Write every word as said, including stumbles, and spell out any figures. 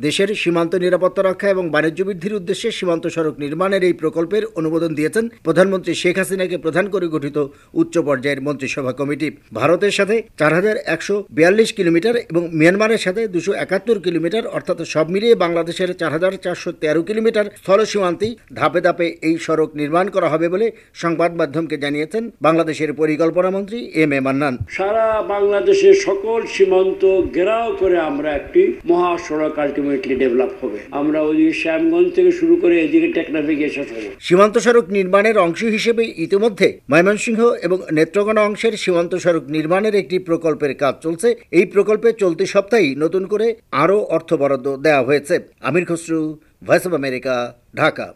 দেশের সীমান্ত নিরাপত্তা রক্ষা এবং বাণিজ্য বৃদ্ধির উদ্দেশ্যে সীমান্ত সড়ক নির্মাণের এই প্রকল্পের অনুমোদন দিয়েছেন প্রধানমন্ত্রী শেখ হাসিনাকে প্রধান করে গঠিত উচ্চ পর্যায়ের মন্ত্রিসভা কমিটি। ভারতের সাথে চার হাজার একশো বিয়াল্লিশ কিলোমিটার এবং মিয়ানমারের সাথে দুশো একাত্তর কিলোমিটার অর্থাৎ সব মিলিয়ে বাংলাদেশের চার হাজার চারশো তেরো কিলোমিটার স্থল সীমান্তেই ধাপে ধাপে এই সড়ক নির্মাণ করা হবে বলে সংবাদ মাধ্যমকে জানিয়েছেন বাংলাদেশের পরিকল্পনা মন্ত্রী এম এ মান্নান। সারা বাংলাদেশের সকল সীমান্ত ঘেরাও করে আমরা একটি মহাসড়ক আলটিমেটলি ডেভেলপ হবে। আমরা ওইদিকে শ্যামগঞ্জ থেকে শুরু করে এদিকে টেকনাফে গিয়ে শেষ হবো। সীমান্ত সড়ক নির্মাণের অংশ হিসেবে ইতিমধ্যে ময়মনসিংহ এবং নেত্রকোনা অংশের সীমান্ত সড়ক নির্মাণের একটি প্রকল্পের কাজ চলছে। এই প্রকল্পে চলতি সপ্তাহেই নতুন করে আরও অর্থ বরাদ্দ দেওয়া হয়েছে। Amir Khasru, Voice of America, Dhaka.